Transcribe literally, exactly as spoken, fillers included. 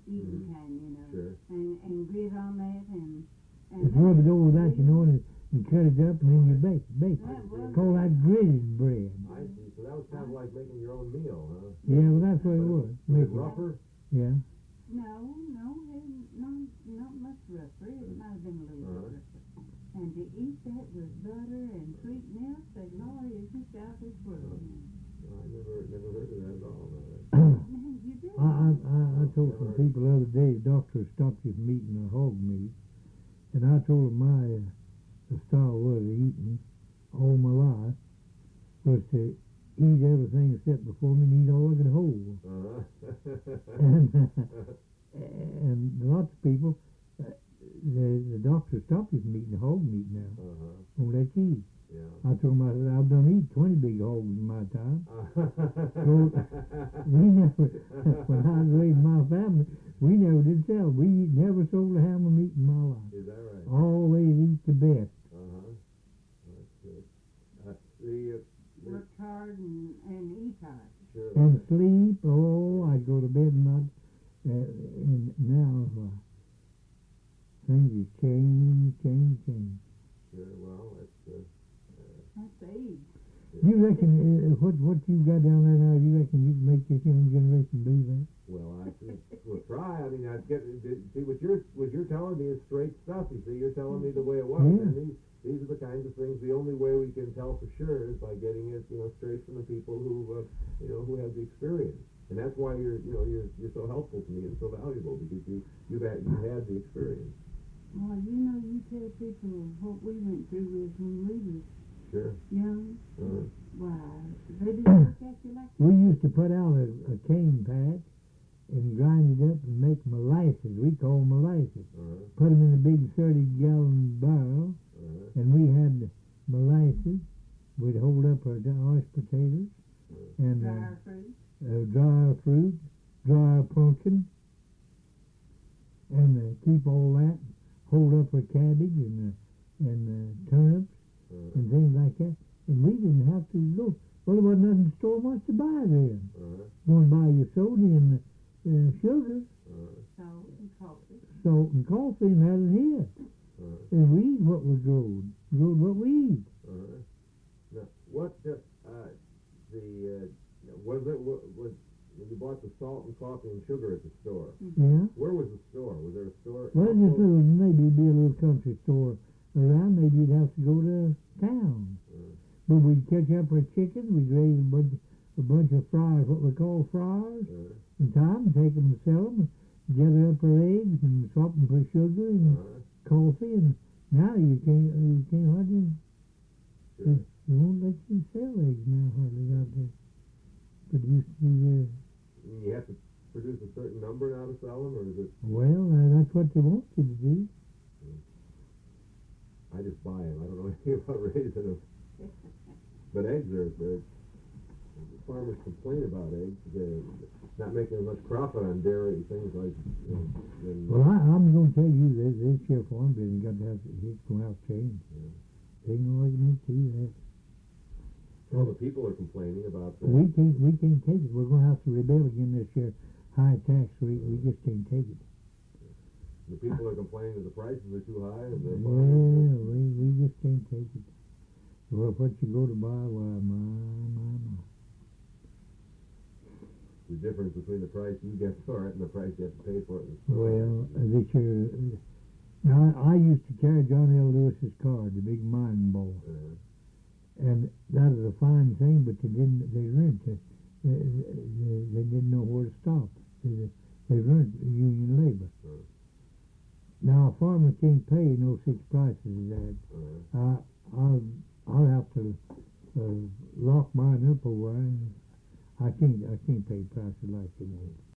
eating mm-hmm. kind, you know. Sure. And, and grit on that and... and just rub it over that, you know, and, and cut it up and then you bake it. Bake that it. Call that gritted bread. I see. So that was kind of like making your own meal, huh? Yeah, well, that's what it was. Was it rougher? Yeah. No, no, no, not much rougher. It might have been a little uh-huh. bit rougher. And to eat that with butter and sweet milk, say, Lord, it's just out this world. Uh, I never, never heard of that at all. Man, you do. I, I, I told some people the other day, the doctor stopped you from eating the hog meat, and I told them my uh, the style was eating all my life was to eat everything except before me and eat all I could hold. Uh-huh. and, uh, and lots of people, uh, the, the doctor stopped you from eating hog meat now. Uh-huh. Won't let you eat. Yeah. I told him, I said, I've done eat twenty big hogs in my time. So we never, when I was raising my family, we never did sell. We never sold a ham of meat in my life. Is that right? Always eat the best. Uh-huh. That's good. Uh, the, uh, Work hard and, and eat hard. Sure. And sleep. Oh, I'd go to bed and not. Uh, and now uh, things have changed, changed, changed. Sure. Well, that's. Uh, That's age. You reckon uh, what what you got down there now? You reckon you can make this young generation believe that? Well, I think we'll try. I mean, I get see what you're what you're telling me is straight stuff. You see, you're telling me the way it was, yeah. and these these are the kinds of things. The only way we can tell for sure is by getting it, you know, straight from the people who, uh, you know, who have the experience. And that's why you're, you know, you're you're so helpful to me and so valuable because you you've had you had the experience. Well, you know, you tell people what we went through with when we was Sure. young. Uh-huh. Why, they didn't look at you like that. We used to put out a, a cane patch and grind it up and make molasses. We call them molasses. Uh-huh. Put them in a big thirty gallon barrel, uh-huh. and we had molasses. We'd hold up our dry potatoes uh-huh. and dry uh, fruit, uh, dry fruit, dry pumpkin, and uh, keep all that. Hold up our cabbage and uh, and uh, turnips. Uh-huh. And things like that. And we didn't have to go. Well, there wasn't nothing to store much to buy then. Uh-huh. Go and buy your soda and uh, sugar, Uh-huh. salt and coffee. salt and coffee, and that is it. Uh-huh. And we eat what was growed. Growed what we eat. Uh-huh. Now, what uh, uh, the uh, was it what, was when you bought the salt and coffee and sugar at the store? Mm-hmm. Yeah. Where was the store? Was there a store? Well, just a little, maybe be a little country store around. Maybe you'd have to go to town. Uh-huh. But we'd catch up our chicken. We'd raise a bunch, a bunch of fryers, what we call fryers. Uh-huh. In time, take them and sell them. Gather up our eggs and swap them for sugar and Uh-huh. coffee. And now you can't, you can't hardly. Sure. They won't let you sell eggs now hardly out there. But it used to be there. You have to produce a certain number now to sell them, or is it? Well, uh, that's what they want you to do. I just buy them. I don't know anything about raising them. But eggs are, they're, farmers complain about eggs. They're not making as much profit on dairy, things like, you know, than, Well, I, I'm going to tell you this, this here farm business got to have, it's going to have to change. Yeah. Ain't no argument to that. Well, the people are complaining about that. We can't, we can't take it. We're going to have to rebel against this here high tax rate. We just can't take it. The people are complaining that the prices are too high, and the Yeah, farmers are, we, we just can't take it. Well, what you go to buy, why, my, my, my. the difference between the price you get for it and the price you have to pay for it. in the store. Well, uh, this year, uh, now I, I used to carry John L. Lewis's car, the big mining ball, Uh, and that is a fine thing. But they didn't, they learned to, they, they, they didn't know where to stop. They, they learned union labor. uh, Now a farmer can't pay no such prices as that. uh, I, I'll, I'll have to uh, lock mine up over. I can't, I can't pay prices like they want.